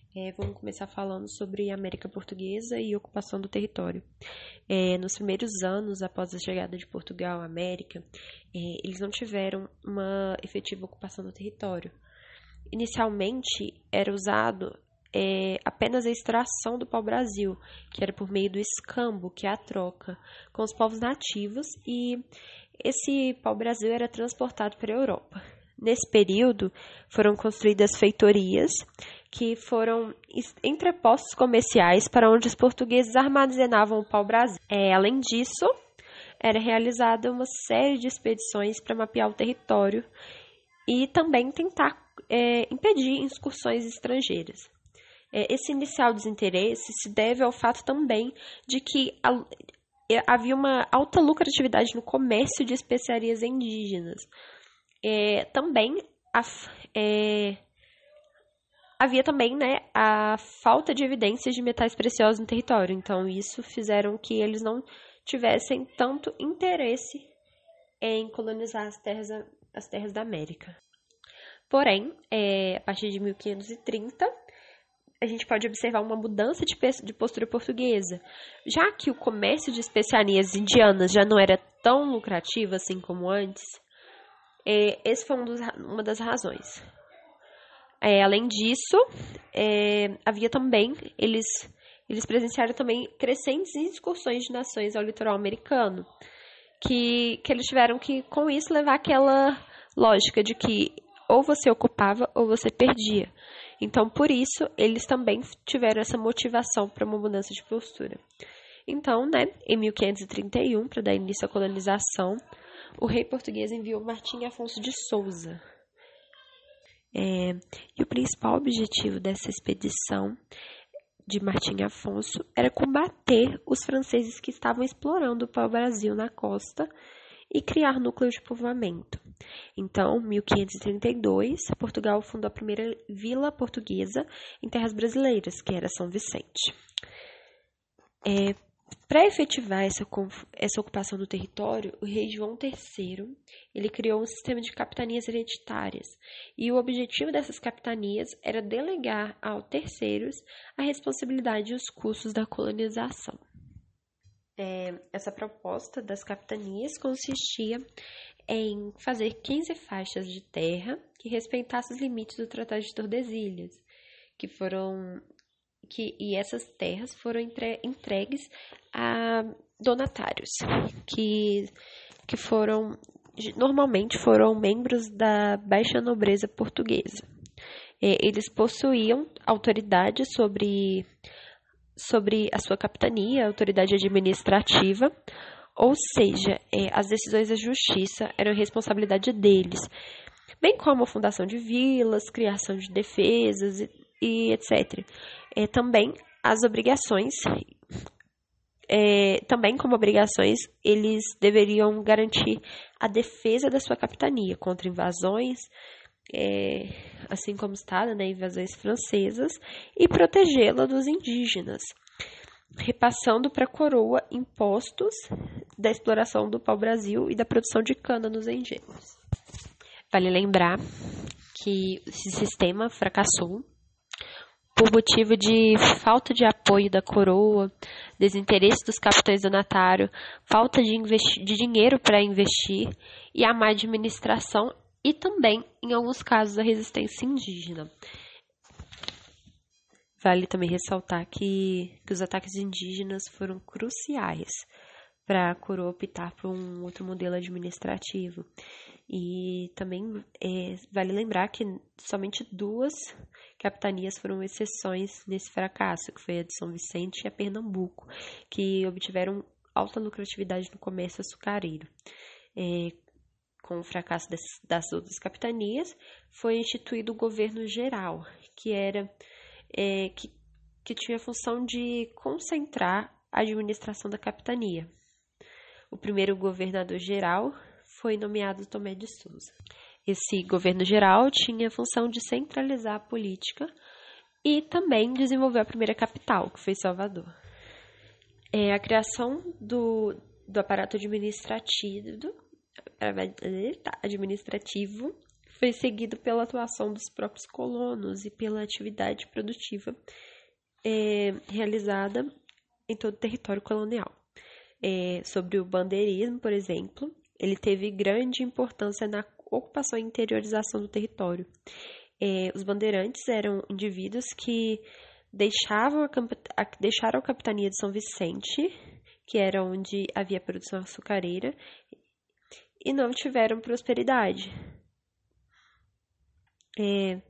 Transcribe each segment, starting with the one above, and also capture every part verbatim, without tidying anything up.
É, vamos começar falando sobre a América Portuguesa e ocupação do território. É, nos primeiros anos após a chegada de Portugal à América, é, eles não tiveram uma efetiva ocupação do território. Inicialmente, era usado é, apenas a extração do pau-brasil, que era por meio do escambo, que é a troca, com os povos nativos, e esse pau-brasil era transportado para a Europa. Nesse período, foram construídas feitorias, que foram entrepostos comerciais para onde os portugueses armazenavam o pau-brasil. É, além disso, era realizada uma série de expedições para mapear o território e também tentar é, impedir incursões estrangeiras. É, esse inicial desinteresse se deve ao fato também de que a, é, havia uma alta lucratividade no comércio de especiarias indígenas. É, também a, é, havia também né, a falta de evidências de metais preciosos no território. Então, isso fizeram que eles não tivessem tanto interesse em colonizar as terras, as terras da América. Porém, é, a partir de mil quinhentos e trinta, a gente pode observar uma mudança de, de postura portuguesa, já que o comércio de especiarias indianas já não era tão lucrativo assim como antes. É, esse foi um dos, uma das razões. É, além disso, é, havia também, eles, eles presenciaram também crescentes excursões de nações ao litoral americano, que, que eles tiveram que, com isso, levar aquela lógica de que ou você ocupava ou você perdia. Então, por isso, eles também tiveram essa motivação para uma mudança de postura. Então, né, em mil quinhentos e trinta e um, para dar início à colonização, o rei português enviou Martim Afonso de Souza. É, e o principal objetivo dessa expedição de Martim Afonso era combater os franceses que estavam explorando o pau-brasil na costa e criar núcleos de povoamento. Então, em mil quinhentos e trinta e dois, Portugal fundou a primeira vila portuguesa em terras brasileiras, que era São Vicente. É, Para efetivar essa, essa ocupação do território, o rei João terceiro ele criou um sistema de capitanias hereditárias, e o objetivo dessas capitanias era delegar a terceiros a responsabilidade e os custos da colonização. É, essa proposta das capitanias consistia em fazer quinze faixas de terra que respeitassem os limites do Tratado de Tordesilhas, que foram Que, e essas terras foram entre, entregues a donatários, que, que foram, normalmente foram membros da baixa nobreza portuguesa. É, eles possuíam autoridade sobre, sobre a sua capitania, autoridade administrativa, ou seja, é, as decisões da justiça eram responsabilidade deles, bem como a fundação de vilas, criação de defesas e, e etcétera. É, também as obrigações, é, também como obrigações, eles deveriam garantir a defesa da sua capitania contra invasões, é, assim como está, né, invasões francesas, e protegê-la dos indígenas, repassando para a coroa impostos da exploração do pau-brasil e da produção de cana nos engenhos. Vale lembrar que esse sistema fracassou por motivo de falta de apoio da coroa, desinteresse dos capitães donatários, falta de, de dinheiro para investir e a má administração e também, em alguns casos, a resistência indígena. Vale também ressaltar que, que os ataques indígenas foram cruciais para a coroa optar por um outro modelo administrativo. E também é, vale lembrar que somente duas capitanias foram exceções nesse fracasso, que foi a de São Vicente e a Pernambuco, que obtiveram alta lucratividade no comércio açucareiro. É, com o fracasso das, das outras capitanias, foi instituído o governo geral, que era é, que, que tinha a função de concentrar a administração da capitania. O primeiro governador geral foi nomeado Tomé de Souza. Esse governo geral tinha a função de centralizar a política e também desenvolver a primeira capital, que foi Salvador. É, a criação do, do aparato administrativo, administrativo foi seguido pela atuação dos próprios colonos e pela atividade produtiva é, realizada em todo o território colonial. É, sobre o bandeirismo, por exemplo, ele teve grande importância na ocupação e interiorização do território. É, os bandeirantes eram indivíduos que deixavam a, a, deixaram a capitania de São Vicente, que era onde havia produção açucareira, e não tiveram prosperidade. É,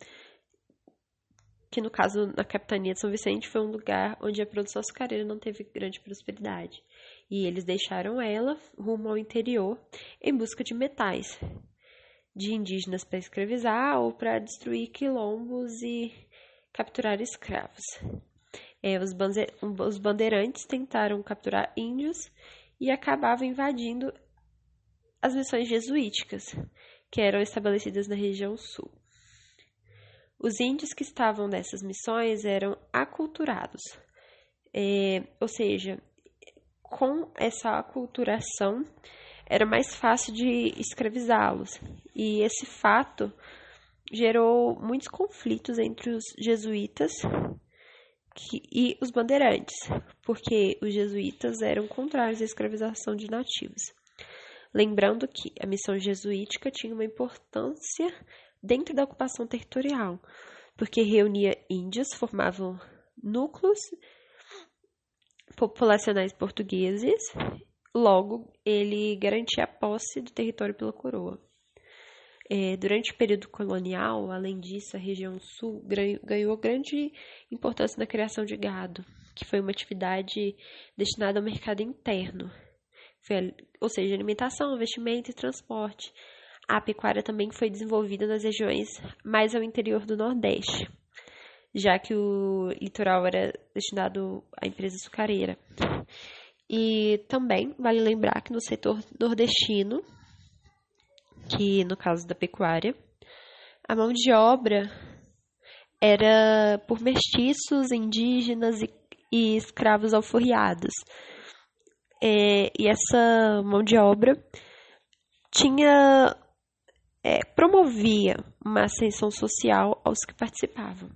que no caso, na capitania de São Vicente, foi um lugar onde a produção açucareira não teve grande prosperidade. E eles deixaram ela rumo ao interior em busca de metais, de indígenas para escravizar ou para destruir quilombos e capturar escravos. É, os, banze- os bandeirantes tentaram capturar índios e acabavam invadindo as missões jesuíticas, que eram estabelecidas na região sul. Os índios que estavam nessas missões eram aculturados, é, ou seja, com essa aculturação era mais fácil de escravizá-los, e esse fato gerou muitos conflitos entre os jesuítas que, e os bandeirantes, porque os jesuítas eram contrários à escravização de nativos. Lembrando que a missão jesuítica tinha uma importância dentro da ocupação territorial, porque reunia índios, formavam núcleos populacionais portugueses, logo ele garantia a posse do território pela coroa. É, durante o período colonial, além disso, a região sul ganhou grande importância na criação de gado, que foi uma atividade destinada ao mercado interno, foi, ou seja, alimentação, vestimento e transporte. A pecuária também foi desenvolvida nas regiões mais ao interior do Nordeste, já que o litoral era destinado à empresa açucareira. E também vale lembrar que no setor nordestino, que no caso da pecuária, a mão de obra era por mestiços, indígenas e, e escravos alforriados. É, e essa mão de obra tinha... É, promovia uma ascensão social aos que participavam.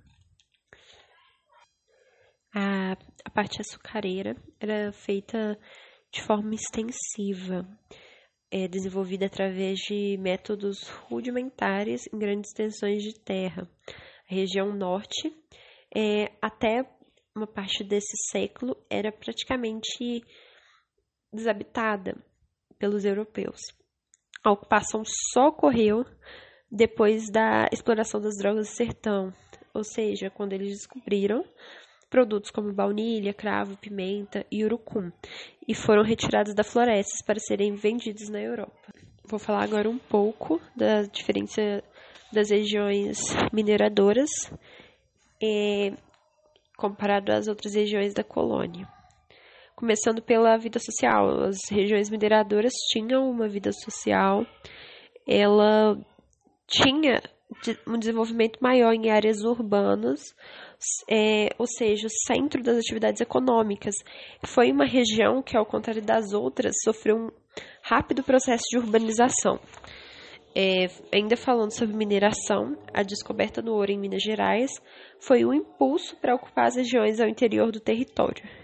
A, a parte açucareira era feita de forma extensiva, é, desenvolvida através de métodos rudimentares em grandes extensões de terra. A região norte, é, até uma parte desse século, era praticamente desabitada pelos europeus. A ocupação só ocorreu depois da exploração das drogas do sertão, ou seja, quando eles descobriram produtos como baunilha, cravo, pimenta e urucum, e foram retirados da floresta para serem vendidos na Europa. Vou falar agora um pouco da diferença das regiões mineradoras eh, comparado às outras regiões da colônia. Começando pela vida social, as regiões mineradoras tinham uma vida social, ela tinha um desenvolvimento maior em áreas urbanas, é, ou seja, o centro das atividades econômicas. Foi uma região que, ao contrário das outras, sofreu um rápido processo de urbanização. É, ainda falando sobre mineração, a descoberta do ouro em Minas Gerais foi um impulso para ocupar as regiões ao interior do território.